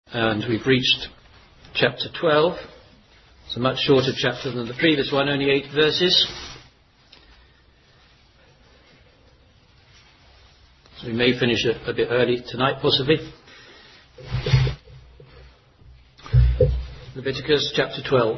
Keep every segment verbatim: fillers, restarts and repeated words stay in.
And we've reached chapter twelve. It's a much shorter chapter than the previous one, only eight verses. So we may finish a, a bit early tonight, possibly. Leviticus chapter twelve.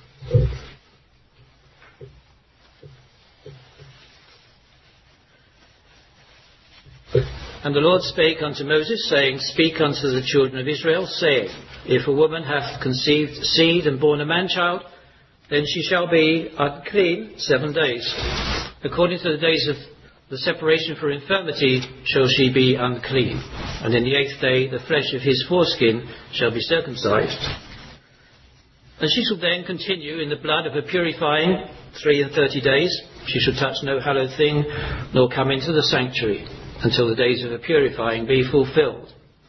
And the Lord spake unto Moses, saying, Speak unto the children of Israel, saying, If a woman hath conceived seed and born a man-child, then she shall be unclean seven days. According to the days of the separation for infirmity shall she be unclean. And in the eighth day the flesh of his foreskin shall be circumcised. And she shall then continue in the blood of her purifying three and thirty days. She shall touch no hallowed thing, nor come into the sanctuary, until the days of her purifying be fulfilled.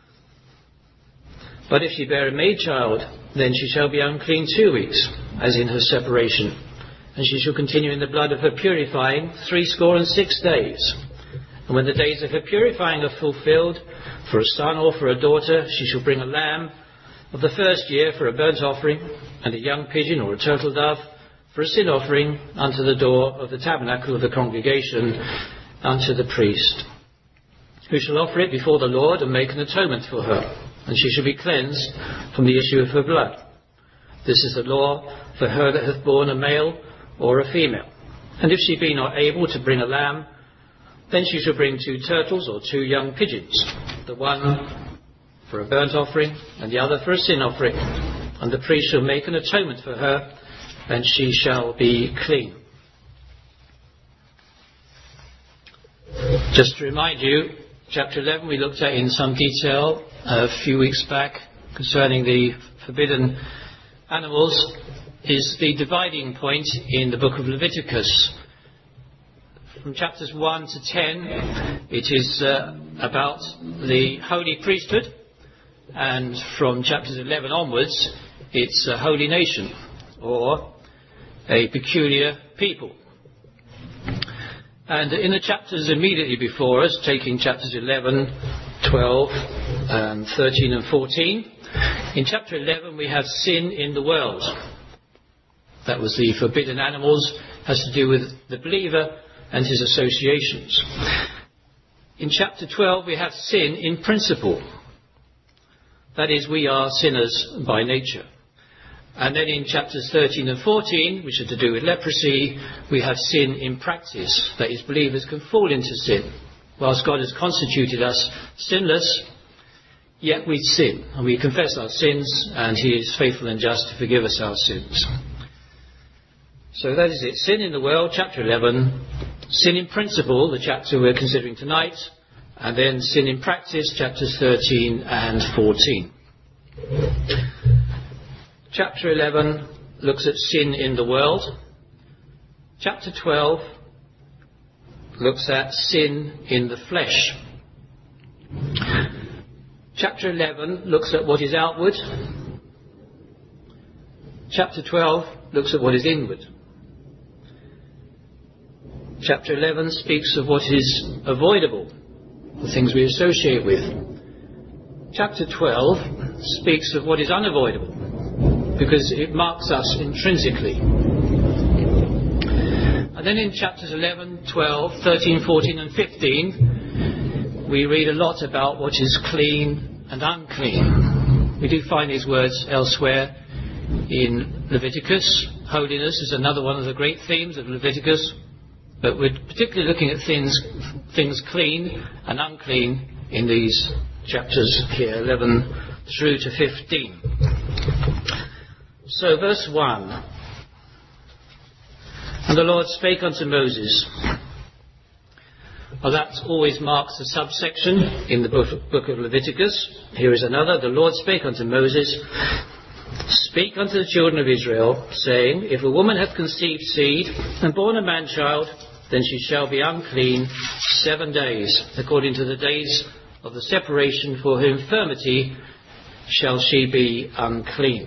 But if she bear a maid child, then she shall be unclean two weeks, as in her separation. And she shall continue in the blood of her purifying threescore and six days. And when the days of her purifying are fulfilled, for a son or for a daughter, she shall bring a lamb of the first year for a burnt offering, and a young pigeon or a turtle dove for a sin offering unto the door of the tabernacle of the congregation unto the priest, who shall offer it before the Lord and make an atonement for her, and she shall be cleansed from the issue of her blood. This is the law for her that hath borne a male or a female. And if she be not able to bring a lamb, then she shall bring two turtles or two young pigeons, the one for a burnt offering and the other for a sin offering. And the priest shall make an atonement for her, and she shall be clean. Just to remind you, chapter eleven we looked at in some detail a few weeks back concerning the forbidden animals, is the dividing point in the book of Leviticus. From chapters one to ten it is uh, about the holy priesthood, and from chapters eleven onwards it's a holy nation, or a peculiar people. And in the chapters immediately before us, taking chapters eleven, twelve, and thirteen and fourteen, in chapter eleven we have sin in the world. That was the forbidden animals, has to do with the believer and his associations. In chapter twelve we have sin in principle. That is, we are sinners by nature. And then in chapters thirteen and fourteen, which are to do with leprosy, we have sin in practice. That is, believers can fall into sin. Whilst God has constituted us sinless, yet we sin. And we confess our sins, and He is faithful and just to forgive us our sins. So that is it. Sin in the world, chapter eleven. Sin in principle, the chapter we're considering tonight. And then sin in practice, chapters thirteen and fourteen. Chapter eleven looks at sin in the world. Chapter twelve looks at sin in the flesh. Chapter eleven looks at what is outward. Chapter twelve looks at what is inward. Chapter eleven speaks of what is avoidable, the things we associate with. Chapter twelve speaks of what is unavoidable, because it marks us intrinsically. And then in chapters eleven, twelve, thirteen, fourteen and fifteen we read a lot about what is clean and unclean. We do find these words elsewhere in Leviticus. Holiness is another one of the great themes of Leviticus, but we're particularly looking at things, things clean and unclean in these chapters here, eleven through to fifteen. So verse one. And the Lord spake unto Moses. Well, that always marks a subsection in the book, book of Leviticus. Here is another. The Lord spake unto Moses. Speak unto the children of Israel, saying, If a woman hath conceived seed and born a man-child, then she shall be unclean seven days. According to the days of the separation for her infirmity shall she be unclean.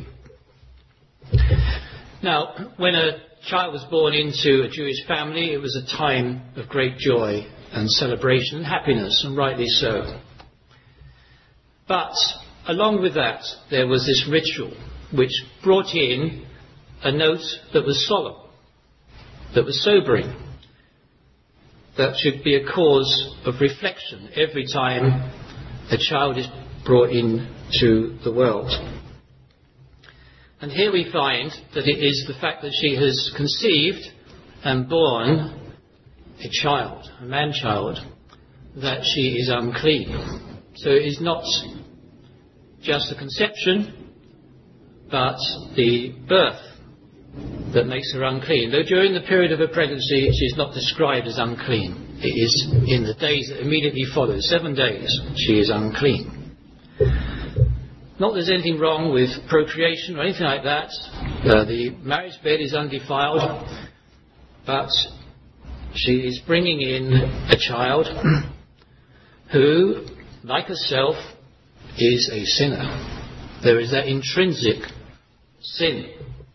Now, when a child was born into a Jewish family, it was a time of great joy and celebration and happiness, and rightly so. But along with that, there was this ritual which brought in a note that was solemn, that was sobering, that should be a cause of reflection every time a child is brought into the world. And here we find that it is the fact that she has conceived and born a child, a man-child, that she is unclean. So it is not just the conception, but the birth that makes her unclean. Though during the period of her pregnancy she is not described as unclean. It is in the days that immediately follow, seven days, she is unclean. Not that there's anything wrong with procreation or anything like that. Uh, the marriage bed is undefiled, but she is bringing in a child who, like herself, is a sinner. There is that intrinsic sin.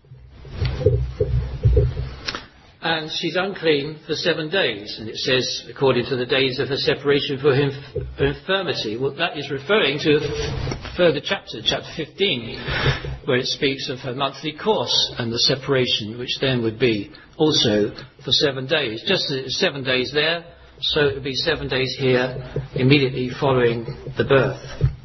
And she's unclean for seven days. And it says, according to the days of her separation for her infirmity. Well, that is referring to a further chapter, chapter fifteen, where it speaks of her monthly course and the separation, which then would be also for seven days. Just as it's seven days there, so it would be seven days here immediately following the birth.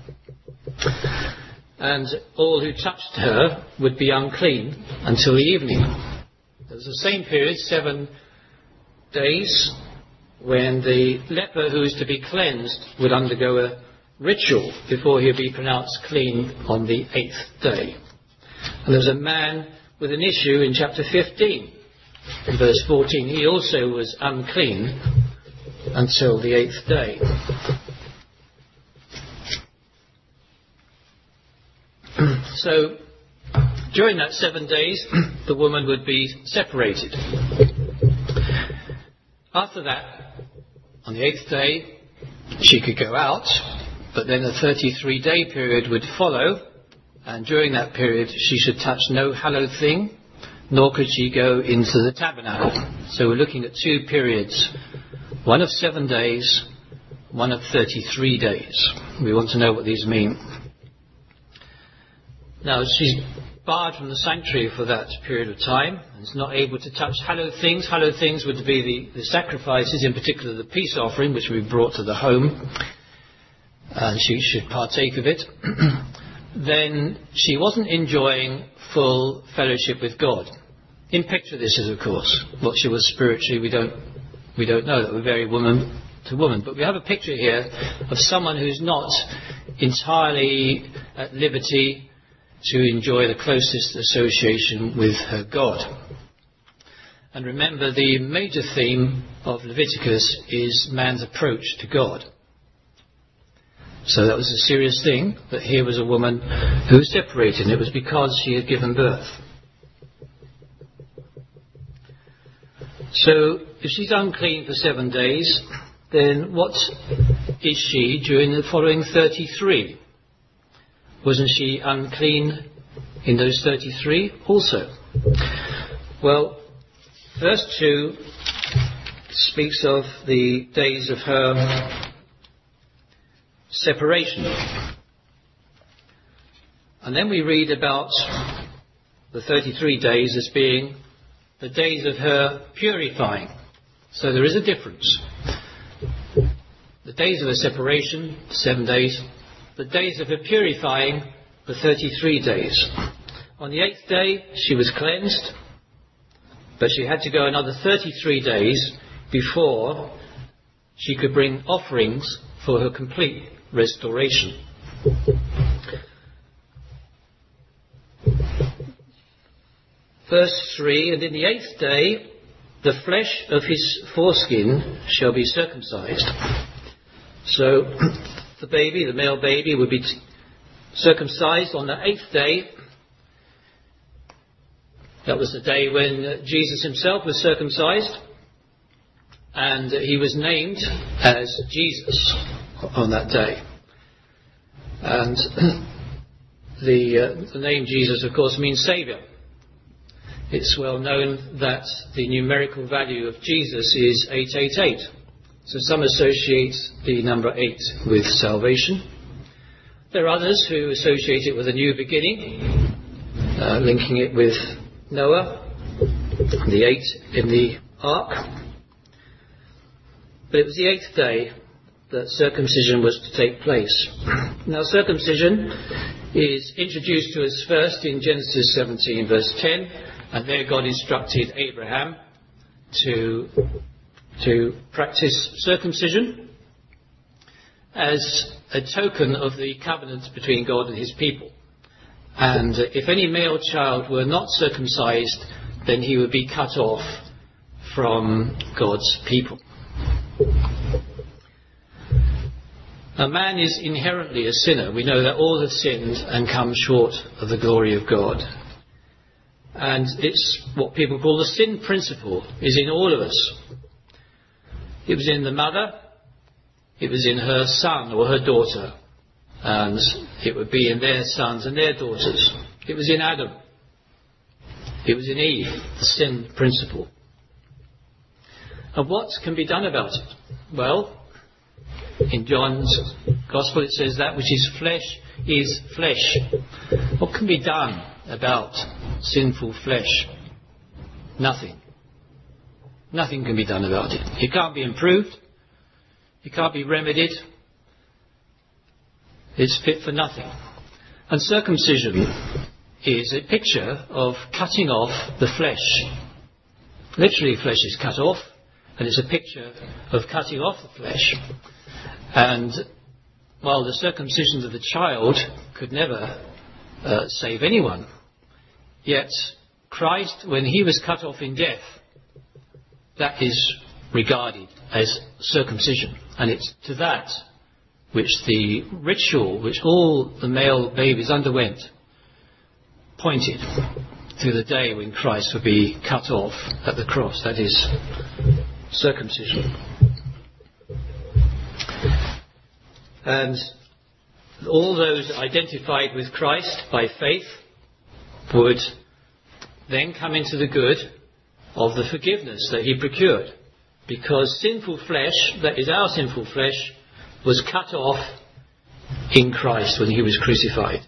And all who touched her would be unclean until the evening. There was the same period, seven days, when the leper who is to be cleansed would undergo a ritual before he would be pronounced clean on the eighth day. And there was a man with an issue in chapter fifteen, in verse fourteen. He also was unclean until the eighth day. So, during that seven days, the woman would be separated. After that, on the eighth day, she could go out, but then a thirty-three day period would follow, and during that period she should touch no hallowed thing, nor could she go into the tabernacle. So we're looking at two periods, one of seven days, one of thirty-three days. We want to know what these mean. Now, she's barred from the sanctuary for that period of time and is not able to touch hallowed things. Hallowed things would be the, the sacrifices, in particular the peace offering, which we brought to the home, and she should partake of it. Then she wasn't enjoying full fellowship with God. In picture this is, of course, what she was spiritually, we don't we don't know. That would vary woman to woman. But we have a picture here of someone who's not entirely at liberty to enjoy the closest association with her God. And remember, the major theme of Leviticus is man's approach to God. So that was a serious thing, that here was a woman who was separated, and it was because she had given birth. So if she's unclean for seven days, then what is she during the following thirty-three? Wasn't she unclean in those thirty-three also? Well, verse two speaks of the days of her separation. And then we read about the thirty-three days as being the days of her purifying. So there is a difference. The days of her separation, seven days. The days of her purifying, the thirty-three days. On the eighth day, she was cleansed, but she had to go another thirty-three days before she could bring offerings for her complete restoration. Verse three, and in the eighth day, the flesh of his foreskin shall be circumcised. So, the baby, the male baby, would be circumcised on the eighth day. That was the day when Jesus himself was circumcised, and he was named as Jesus on that day. And the, uh, the name Jesus, of course, means Saviour. It's well known that the numerical value of Jesus is eight eight eight. So some associate the number eight with salvation. There are others who associate it with a new beginning, uh, linking it with Noah, the eight in the ark. But it was the eighth day that circumcision was to take place. Now, circumcision is introduced to us first in Genesis seventeen verse ten, and there God instructed Abraham to, to practice circumcision as a token of the covenant between God and his people. And if any male child were not circumcised, then he would be cut off from God's people. A man is inherently a sinner. We know that all have sinned and come short of the glory of God. And it's what people call the sin principle, is in all of us. It was in the mother, it was in her son or her daughter, and it would be in their sons and their daughters. It was in Adam. It was in Eve, the sin principle. And what can be done about it? Well, in John's Gospel it says that which is flesh is flesh. What can be done about sinful flesh? Nothing. Nothing can be done about it. It can't be improved. It can't be remedied. It's fit for nothing. And circumcision is a picture of cutting off the flesh. Literally, flesh is cut off, and it's a picture of cutting off the flesh. And while the circumcision of the child could never uh, save anyone, yet Christ, when he was cut off in death, that is regarded as circumcision. And it's to that which the ritual, which all the male babies underwent, pointed to the day when Christ would be cut off at the cross. That is circumcision. And all those identified with Christ by faith would then come into the good of the forgiveness that he procured, because sinful flesh, that is our sinful flesh, was cut off in Christ when he was crucified.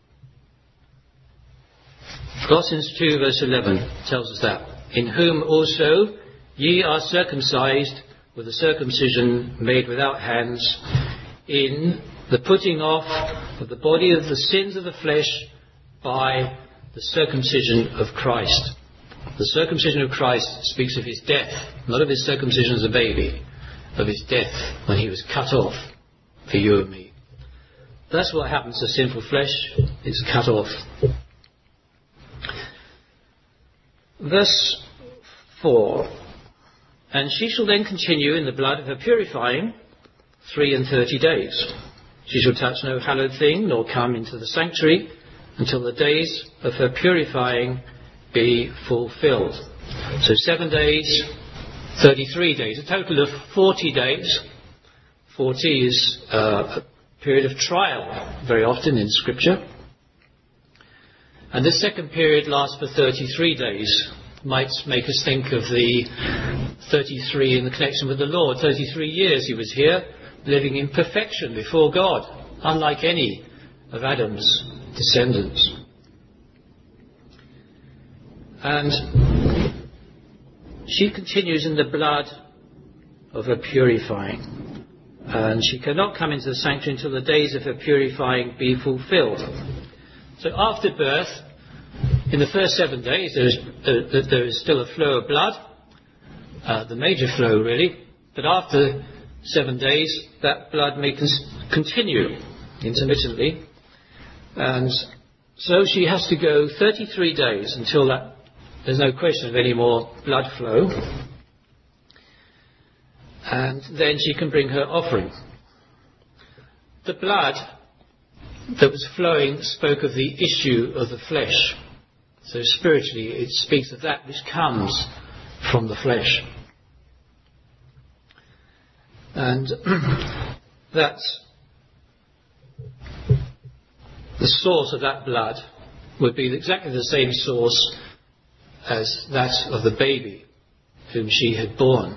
Colossians two verse eleven tells us that, in whom also ye are circumcised with a circumcision made without hands, in the putting off of the body of the sins of the flesh by the circumcision of Christ. The circumcision of Christ speaks of his death, not of his circumcision as a baby, of his death when he was cut off for you and me. That's what happens to sinful flesh. It's cut off. Verse four. And she shall then continue in the blood of her purifying three and thirty days. She shall touch no hallowed thing, nor come into the sanctuary, until the days of her purifying be fulfilled. So seven days, thirty-three days, a total of forty days. Forty is uh, a period of trial, very often in Scripture. And this second period lasts for thirty-three days. Might make us think of the thirty-three in the connection with the Lord. thirty-three years he was here, living in perfection before God, unlike any of Adam's descendants. And she continues in the blood of her purifying. And she cannot come into the sanctuary until the days of her purifying be fulfilled. So after birth, in the first seven days, there is, uh, there is still a flow of blood, uh, the major flow really, but after seven days, that blood may con- continue intermittently. And so she has to go thirty-three days until that there's no question of any more blood flow. And then she can bring her offering. The blood that was flowing spoke of the issue of the flesh. So spiritually it speaks of that which comes from the flesh. And that the source of that blood would be exactly the same source as that of the baby whom she had borne.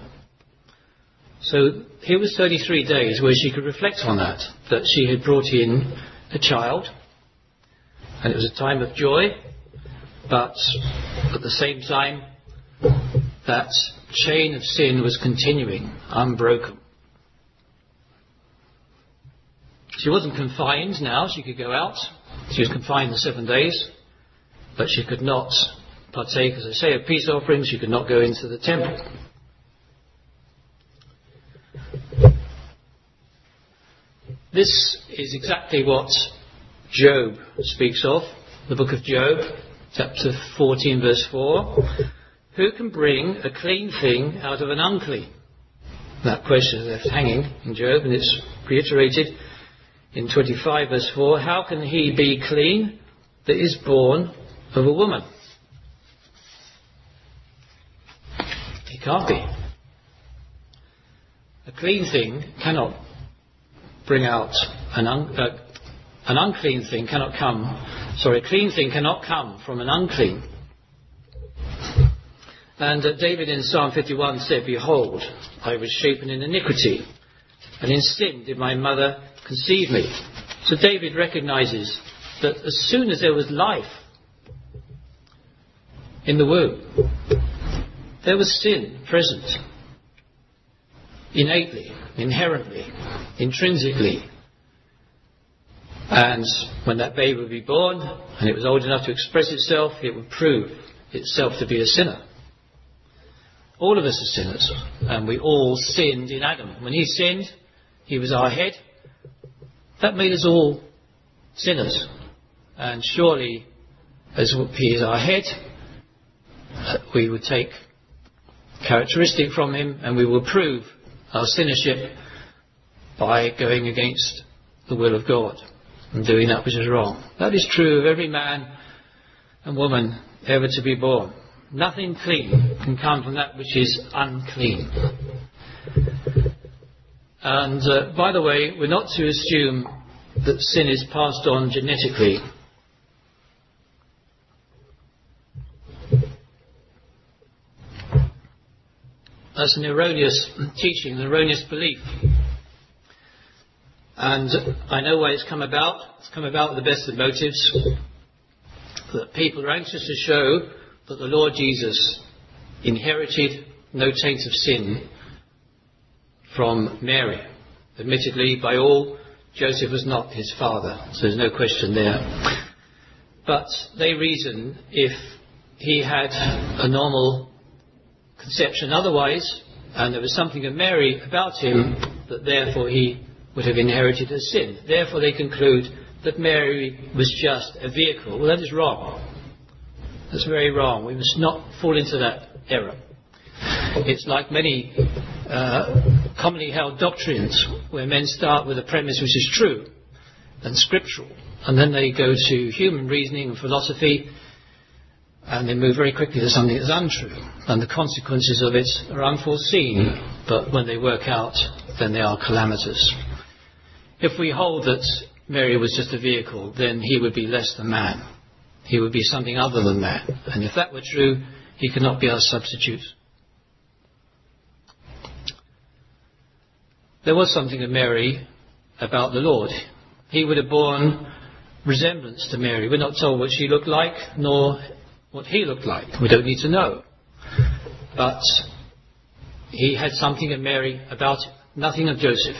So here was thirty-three days where she could reflect on that, that she had brought in a child, and it was a time of joy, but at the same time that chain of sin was continuing, unbroken. She wasn't confined now, she could go out. She was confined the seven days, but she could not partake, as I say, of peace offerings. She could not go into the temple. This is exactly what Job speaks of, the book of Job, chapter fourteen, verse four. Who can bring a clean thing out of an unclean? That question is left hanging in Job, and it's reiterated in twenty-five, verse four. How can he be clean that is born of a woman? He can't be. A clean thing cannot bring out an, un- uh, an unclean thing cannot come, sorry, a clean thing cannot come from an unclean. And uh, David in Psalm fifty-one said, behold, I was shapen in iniquity, and in sin did my mother conceive me. So David recognizes that as soon as there was life in the womb, there was sin present, innately, inherently, intrinsically. And when that babe would be born, and it was old enough to express itself, it would prove itself to be a sinner. All of us are sinners, and we all sinned in Adam. When he sinned, he was our head. That made us all sinners. And surely, as he is our head, we would take characteristic from him, and we will prove our sinnership by going against the will of God and doing that which is wrong. That is true of every man and woman ever to be born. Nothing clean can come from that which is unclean. And uh, by the way, we're not to assume that sin is passed on genetically. That's an erroneous teaching, an erroneous belief. And I know why it's come about. It's come about with the best of motives. That people are anxious to show that the Lord Jesus inherited no taint of sin from Mary. Admittedly, by all, Joseph was not his father, so there's no question there. But they reason if he had a normal conception otherwise, and there was something of Mary about him, that therefore he would have inherited a sin. Therefore they conclude that Mary was just a vehicle. Well, that is wrong. That's very wrong. We must not fall into that error. It's like many uh, commonly held doctrines where men start with a premise which is true and scriptural, and then they go to human reasoning and philosophy, and they move very quickly to something that's untrue, and the consequences of it are unforeseen, but when they work out, then they are calamitous. If we hold that Mary was just a vehicle, then he would be less than man. He would be something other than man. And if that were true, he could not be our substitute. There was something of Mary about the Lord. He would have borne resemblance to Mary. We're not told what she looked like, nor what he looked like. We don't need to know. But he had something of Mary about him, nothing of Joseph.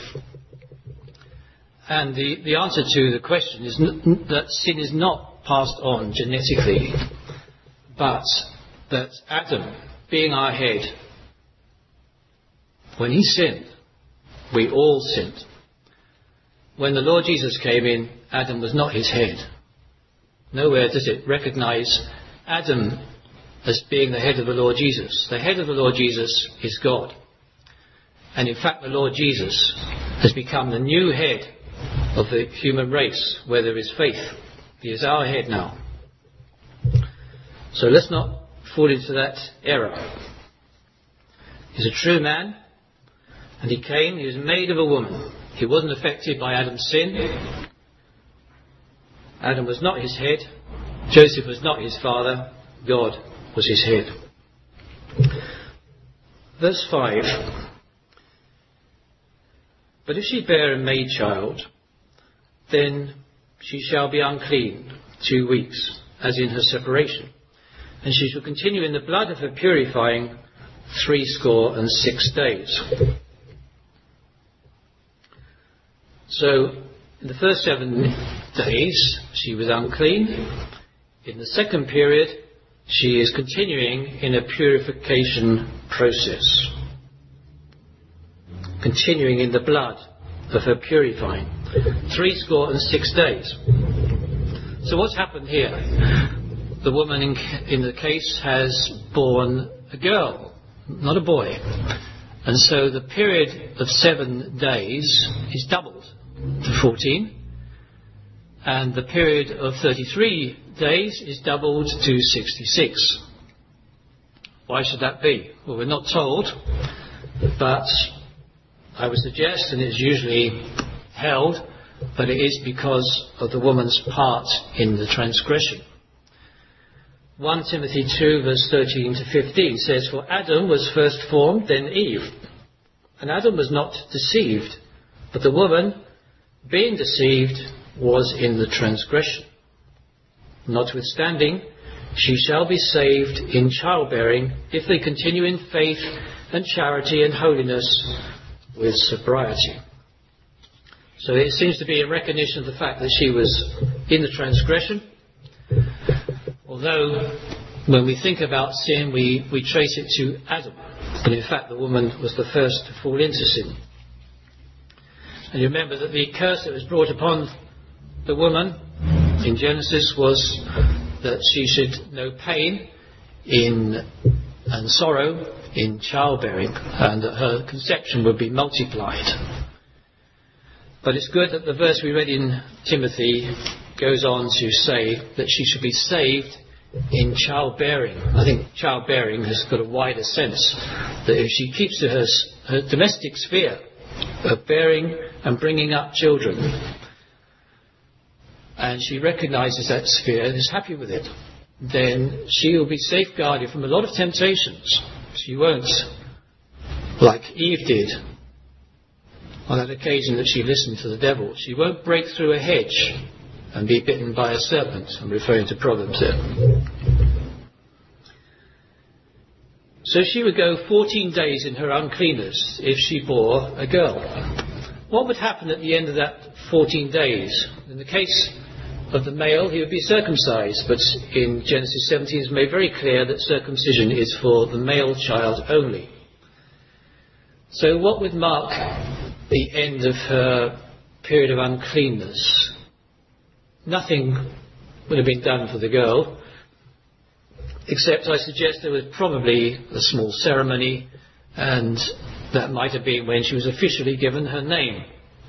And the, the answer to the question is n- that sin is not passed on genetically, but that Adam, being our head, when he sinned, we all sinned. When the Lord Jesus came in, Adam was not his head. Nowhere does it recognize Adam as being the head of the Lord Jesus. The head of the Lord Jesus is God. And in fact, the Lord Jesus has become the new head of the human race where there is faith. He is our head now. So let's not fall into that error. He's a true man, and he came, he was made of a woman. He wasn't affected by Adam's sin. Adam was not his head. Joseph was not his father. God was his head. Verse five. But if she bear a maid child, then she shall be unclean two weeks, as in her separation, and she shall continue in the blood of her purifying threescore and six days. So, in the first seven days, she was unclean. In the second period, she is continuing in a purification process, continuing in the blood of her purifying. Three score and six days. So what's happened here? The woman in, in the case has borne a girl, not a boy. And so the period of seven days is doubled to fourteen. And the period of thirty-three days is doubled to sixty-six. Why should that be? Well, we're not told, but I would suggest, and it's usually held, but it is because of the woman's part in the transgression. First Timothy two verse thirteen to fifteen says, "For Adam was first formed, then Eve. And Adam was not deceived, but the woman, being deceived, was in the transgression. Notwithstanding, she shall be saved in childbearing if they continue in faith and charity and holiness with sobriety." So it seems to be a recognition of the fact that she was in the transgression. Although when we think about sin, we, we trace it to Adam. But in fact, the woman was the first to fall into sin. And you remember that the curse that was brought upon the woman in Genesis was that she should know pain in and sorrow in childbearing, and that her conception would be multiplied. But it's good that the verse we read in Timothy goes on to say that she should be saved in childbearing. I think childbearing has got a wider sense, that if she keeps to her, her domestic sphere of bearing and bringing up children, and she recognises that sphere and is happy with it, then she will be safeguarded from a lot of temptations. She won't, like Eve did on that occasion that she listened to the devil, she won't break through a hedge and be bitten by a serpent. I'm referring to Proverbs there. So she would go fourteen days in her uncleanness if she bore a girl. What would happen at the end of that fourteen days? In the case of the male, he would be circumcised, but in Genesis seventeen it's made very clear that circumcision is for the male child only. So what would mark the end of her period of uncleanness? Nothing would have been done for the girl, except I suggest there was probably a small ceremony, and that might have been when she was officially given her name.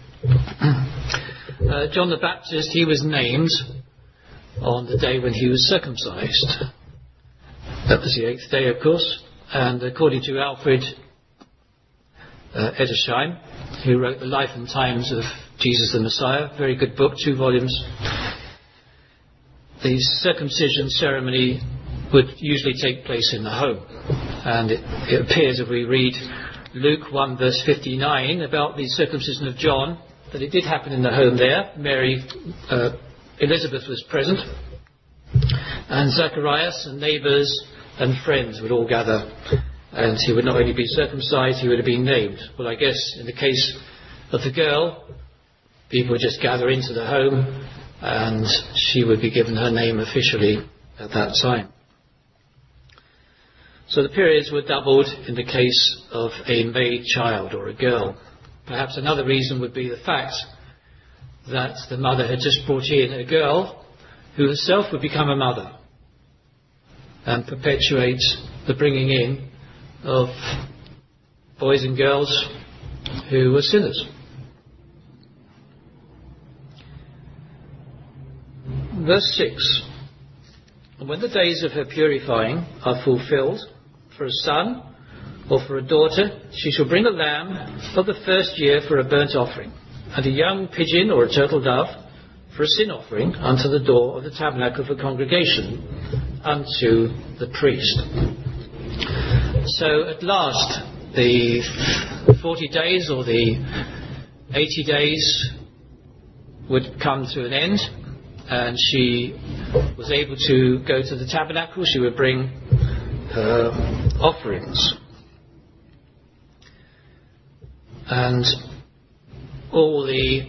Uh, John the Baptist, he was named on the day when he was circumcised. That was the eighth day, of course, and according to Alfred uh, Edersheim, who wrote The Life and Times of Jesus the Messiah, very good book, two volumes, the circumcision ceremony would usually take place in the home. And it, it appears, if we read Luke one verse fifty-nine about the circumcision of John, that it did happen in the home there. Mary, uh, Elizabeth was present, and Zacharias and neighbours and friends would all gather, and he would not only be circumcised, he would have been named. Well, I guess in the case of the girl, people would just gather into the home, and she would be given her name officially at that time. So the periods were doubled in the case of a made child or a girl. Perhaps another reason would be the fact that the mother had just brought in a girl who herself would become a mother and perpetuate the bringing in of boys and girls who were sinners. Verse six. And when the days of her purifying are fulfilled, for a son or for a daughter, she shall bring a lamb of the first year for a burnt offering, and a young pigeon or a turtle dove for a sin offering unto the door of the tabernacle of the congregation, unto the priest. So at last, the forty days or the eighty days would come to an end, and she was able to go to the tabernacle. She would bring her offerings. And all the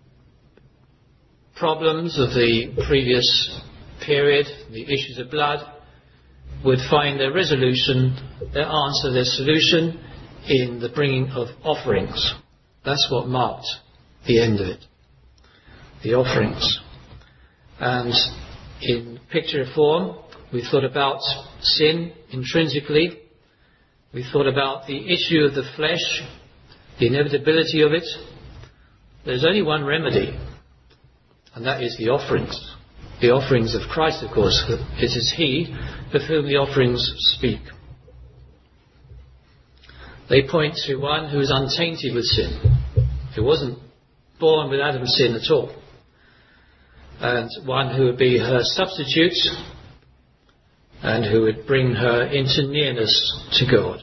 problems of the previous period, the issues of blood, would find their resolution, their answer, their solution in the bringing of offerings. That's what marked the end of it. The offerings. And in picture form, we thought about sin intrinsically. We thought about the issue of the flesh, the inevitability of it. There's only one remedy, and that is the offerings. The offerings of Christ, of course. It is He of whom the offerings speak. They point to one who is untainted with sin, who wasn't born with Adam's sin at all, and one who would be her substitute and who would bring her into nearness to God.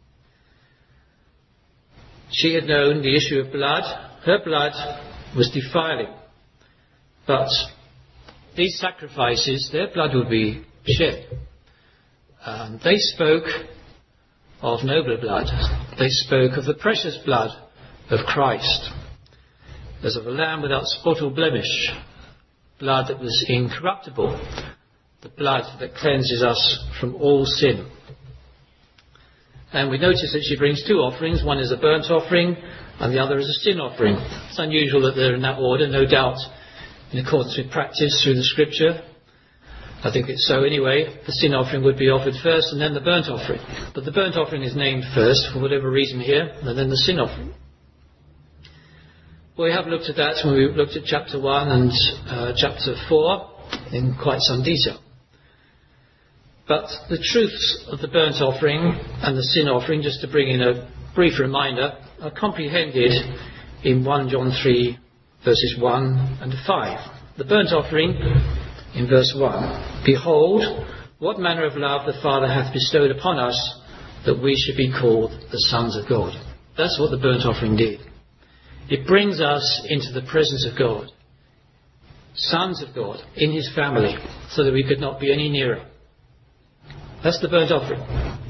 She had known the issue of blood. Her blood was defiling, but these sacrifices, their blood would be shed. Um, they spoke of nobler blood. They spoke of the precious blood of Christ, as of a lamb without spot or blemish, blood that was incorruptible, the blood that cleanses us from all sin. And we notice that she brings two offerings. One is a burnt offering and the other is a sin offering. It's unusual that they're in that order, no doubt in accordance with practice through the scripture. I think it's so anyway. The sin offering would be offered first and then the burnt offering. But the burnt offering is named first for whatever reason here, and then the sin offering. Well, we have looked at that when we looked at chapter one and uh, chapter four in quite some detail. But the truths of the burnt offering and the sin offering, just to bring in a brief reminder, are comprehended in First John three verses one and five. The burnt offering in verse one. Behold, what manner of love the Father hath bestowed upon us, that we should be called the sons of God. That's what the burnt offering did. It brings us into the presence of God, sons of God, in His family, so that we could not be any nearer. That's the burnt offering.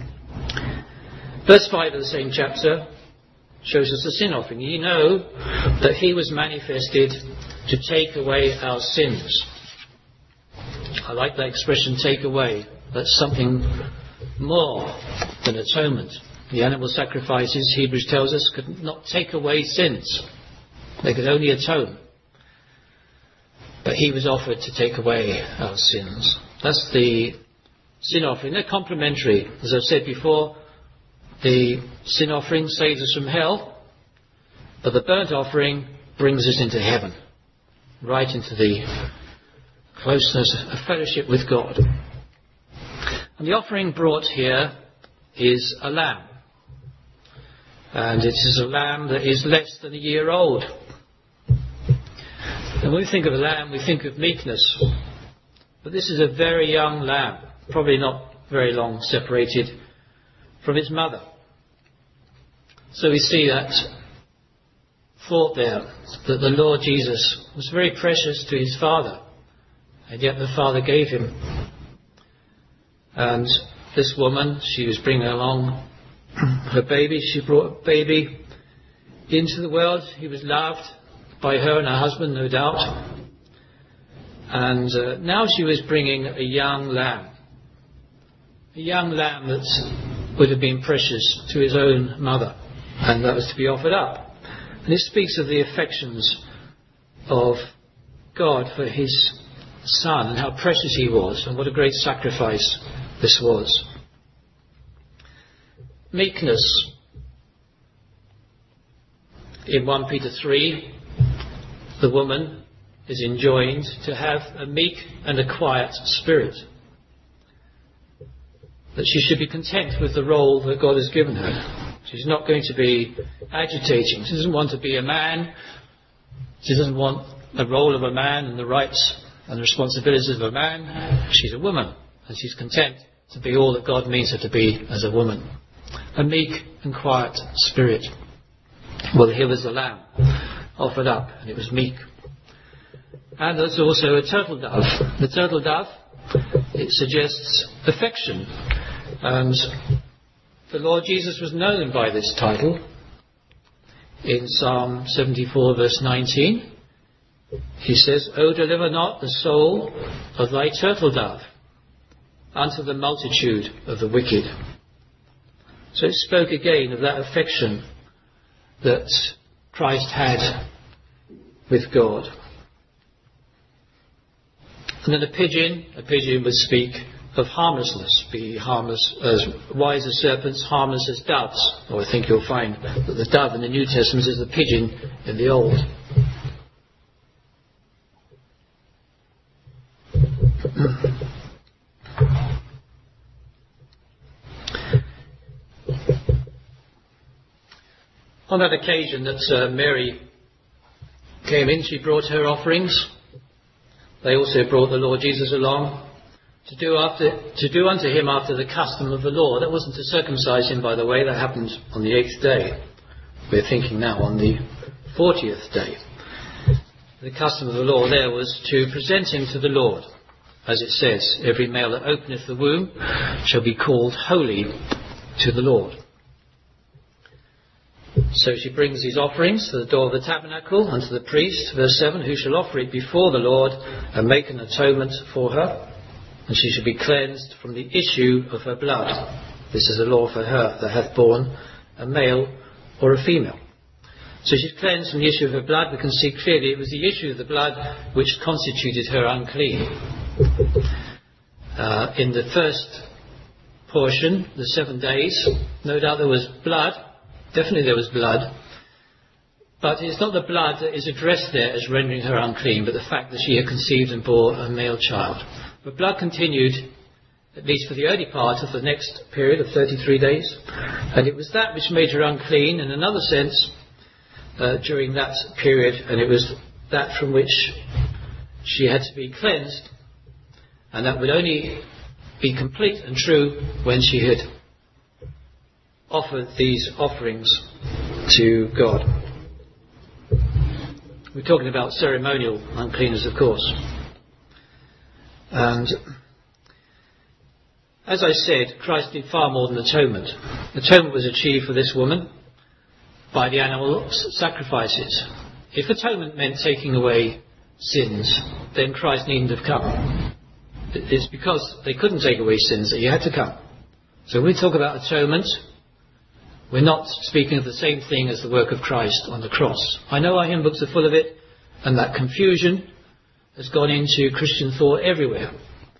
Verse five of the same chapter shows us the sin offering. Ye know that He was manifested to take away our sins. I like that expression, take away. That's something more than atonement. The animal sacrifices, Hebrews tells us, could not take away sins. They could only atone. But He was offered to take away our sins. That's the sin offering. They're complementary. As I've said before, the sin offering saves us from hell, but the burnt offering brings us into heaven, right into the closeness of fellowship with God. And the offering brought here is a lamb. And it is a lamb that is less than a year old. And when we think of a lamb, we think of meekness. But this is a very young lamb, probably not very long separated from its mother. So we see that thought there, that the Lord Jesus was very precious to His Father, and yet the Father gave Him. And this woman, she was bringing along her baby. She brought a baby into the world. He was loved by her and her husband, no doubt. And uh, now she was bringing a young lamb. A young lamb that would have been precious to his own mother. And that was to be offered up. And it speaks of the affections of God for His Son and how precious He was and what a great sacrifice this was. Meekness. In First Peter three, the woman is enjoined to have a meek and a quiet spirit. That she should be content with the role that God has given her. She's not going to be agitating. She doesn't want to be a man. She doesn't want the role of a man and the rights and the responsibilities of a man. She's a woman, and she's content to be all that God means her to be as a woman. A meek and quiet spirit. Well, here was the lamb offered up, and it was meek. And there's also a turtle dove. The turtle dove, it suggests affection. And the Lord Jesus was known by this title. In Psalm seventy-four verse nineteen, he says, "O deliver not the soul of thy turtle dove unto the multitude of the wicked." So it spoke again of that affection that Christ had with God. And then a pigeon, a pigeon would speak of harmlessness, be harmless, as wise as serpents, harmless as doves. Or I think you'll find that the dove in the New Testament is the pigeon in the Old. On that occasion that uh, Mary came in, she brought her offerings. They also brought the Lord Jesus along to do after to do unto him after the custom of the law. That wasn't to circumcise him, by the way. That happened on the eighth day. We're thinking now on the fortieth day. The custom of the law there was to present him to the Lord. As it says, every male that openeth the womb shall be called holy to the Lord. So she brings these offerings to the door of the tabernacle unto the priest, verse seven, who shall offer it before the Lord and make an atonement for her. And she shall be cleansed from the issue of her blood. This is a law for her that hath borne a male or a female. So she's cleansed from the issue of her blood. We can see clearly it was the issue of the blood which constituted her unclean. Uh, in the first portion, the seven days, no doubt there was blood. Definitely there was blood. But it's not the blood that is addressed there as rendering her unclean, but the fact that she had conceived and bore a male child. But blood continued, at least for the early part of the next period of thirty-three days. And it was that which made her unclean, in another sense, uh, during that period. And it was that from which she had to be cleansed. And that would only be complete and true when she had offered these offerings to God. We're talking about ceremonial uncleanness, of course. And as I said, Christ did far more than atonement. Atonement was achieved for this woman by the animal sacrifices. If atonement meant taking away sins, then Christ needn't have come. It's because they couldn't take away sins that he had to come. So when we talk about atonement, we're not speaking of the same thing as the work of Christ on the cross. I know our hymn books are full of it, and that confusion has gone into Christian thought everywhere.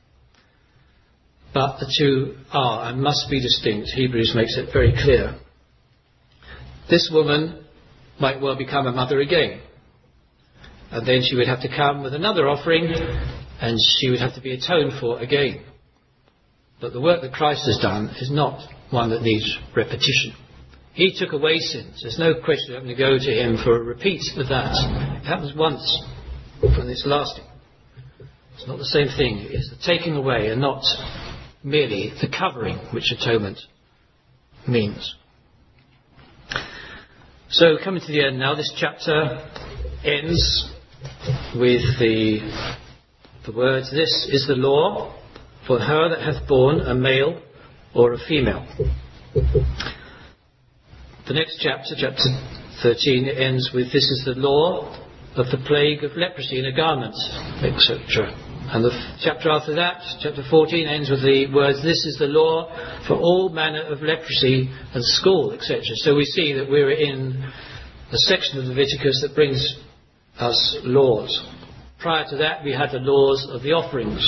But the two are and must be distinct. Hebrews makes it very clear. This woman might well become a mother again. And then she would have to come with another offering, and she would have to be atoned for again. But the work that Christ has done is not one that needs repetition. He took away sins. There's no question of having to go to him for a repeat of that. It happens once, and it's lasting. It's not the same thing. It's the taking away and not merely the covering, which atonement means. So coming to the end now, this chapter ends with the, the words, "This is the law for her that hath borne a male or a female." The next chapter, chapter thirteen, it ends with, "This is the law of the plague of leprosy in a garment," et cetera. And the f- chapter after that, chapter fourteen, ends with the words, "This is the law for all manner of leprosy and scald," et cetera. So we see that we're in a section of Leviticus that brings us laws. Prior to that, we had the laws of the offerings.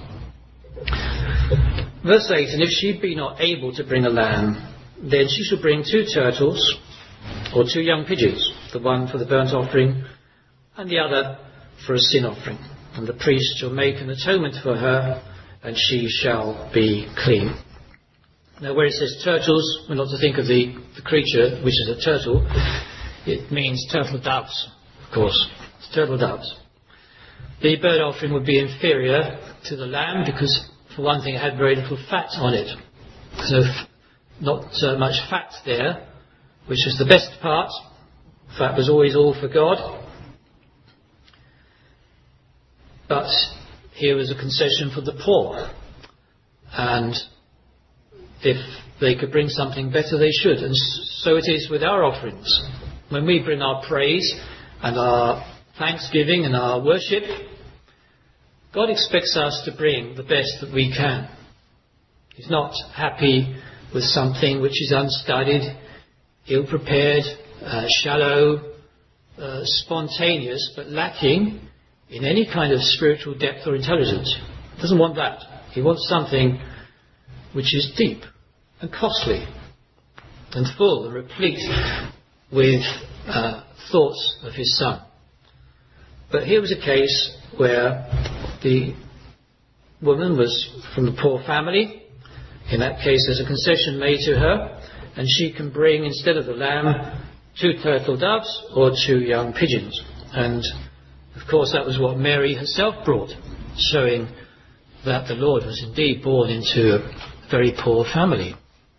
Verse eight, "And if she be not able to bring a lamb, then she shall bring two turtles or two young pigeons, the one for the burnt offering and the other for a sin offering. And the priest shall make an atonement for her, and she shall be clean." Now where it says turtles, we're not to think of the, the creature, which is a turtle. It means turtle doves, of course. It's turtle doves. The burnt offering would be inferior to the lamb because, for one thing, it had very little fat on it. So not uh, much fat there, which is the best part. Fat was always all for God. But here was a concession for the poor. And if they could bring something better, they should. And so it is with our offerings. When we bring our praise and our thanksgiving and our worship, God expects us to bring the best that we can. He's not happy with something which is unstudied, ill-prepared, uh, shallow, uh, spontaneous, but lacking in any kind of spiritual depth or intelligence. He doesn't want that. He wants something which is deep and costly and full and replete with uh, thoughts of his Son. But here was a case where the woman was from a poor family. In that case, there's a concession made to her, and she can bring, instead of the lamb, two turtle doves or two young pigeons. And of course that was what Mary herself brought, showing that the Lord was indeed born into a very poor family.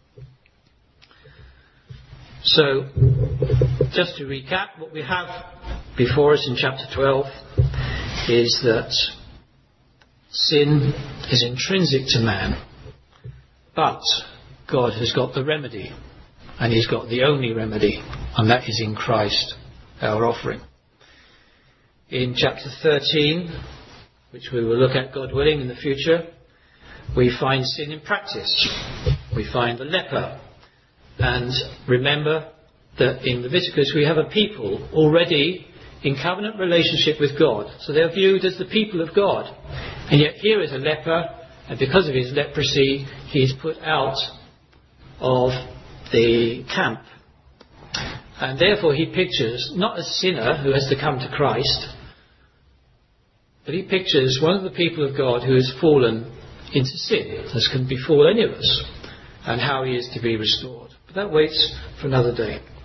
So, just to recap, what we have before us in chapter twelve is that sin is intrinsic to man, but God has got the remedy, and he's got the only remedy, and that is in Christ, our offering. In chapter thirteen, which we will look at, God willing, in the future, we find sin in practice. We find the leper. And remember that in Leviticus we have a people already in covenant relationship with God. So they're viewed as the people of God. And yet here is a leper, and because of his leprosy, he is put out of the camp. And therefore he pictures not a sinner who has to come to Christ, but he pictures one of the people of God who has fallen into sin, as can befall any of us, and how he is to be restored. But that waits for another day.